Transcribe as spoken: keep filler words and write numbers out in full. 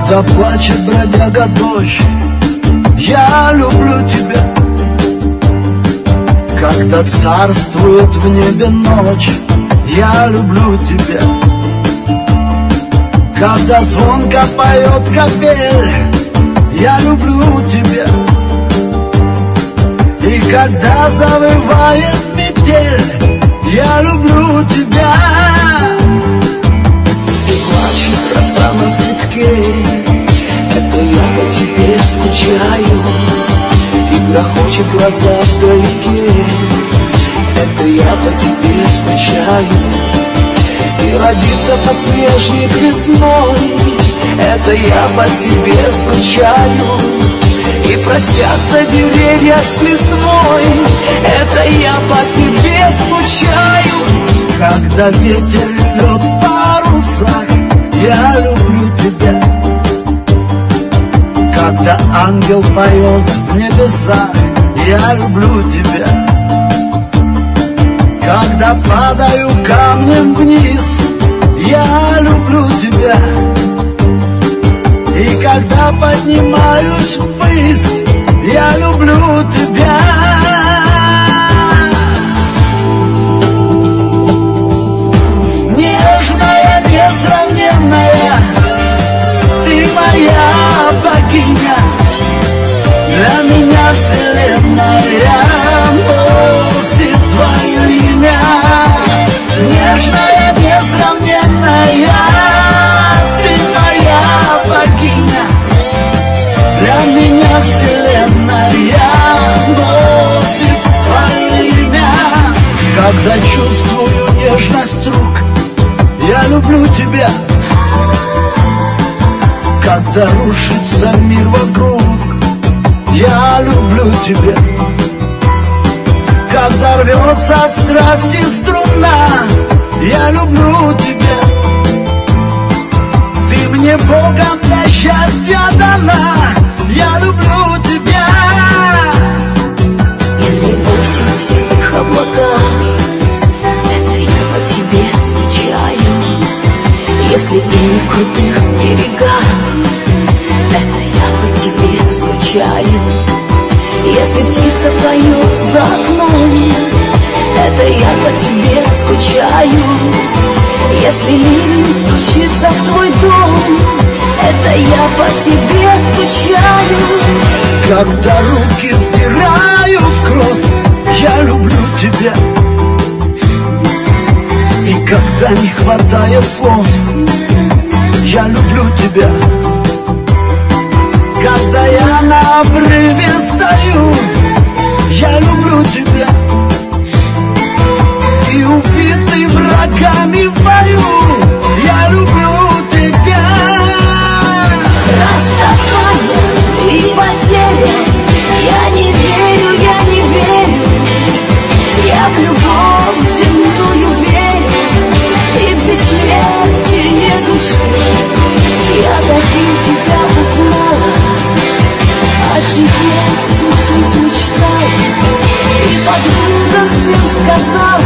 Когда плачет бродяга дождь, я люблю тебя. Когда царствует в небе ночь, я люблю тебя. Когда звонко поет капель, я люблю тебя. И когда завывает метель, я люблю тебя. Если плачет роса на цветке, это я по тебе скучаю. И грохочет гроза вдалеке, это я по тебе скучаю. И родится подснежник весной, это я по тебе скучаю. И простятся деревья с листвой, это я по тебе скучаю. Когда ветер рвет паруса, я люблю тебя. Когда ангел поет в небесах, я люблю тебя. Когда падаю камнем вниз, я люблю тебя. И когда поднимаюсь ввысь, я люблю тебя. Нежная, несравненная, ты моя богиня. Для меня вселенная носит твое имя. Нежная, несравненная, ты моя богиня. Для меня вселенная носит твое имя. Когда чувствую нежность рук, я люблю тебя. Когда рушится мир вокруг, я люблю тебя. Когда рвется от страсти струна, я люблю тебя. Ты мне Богом для счастья дана, я люблю тебя. Если осень в седых облаках, это я по тебе скучаю. Если день в крутых берегах, это я по тебе скучаю. Если птица поет за окном, это я по тебе скучаю. Если ливень стучится в твой дом, это я по тебе скучаю. Когда руки стирают кровь, я люблю тебя. И когда не хватает слов, я люблю тебя. Когда я на обрыве стою, я люблю тебя. И убитый врагами в бою, я люблю тебя. Расставание и потеря, я не верю, я не верю. Я в любовь земную верю и в бессмертие души. Я таким тебя узнала, о тебе всю жизнь мечтала. И подругам всем сказала,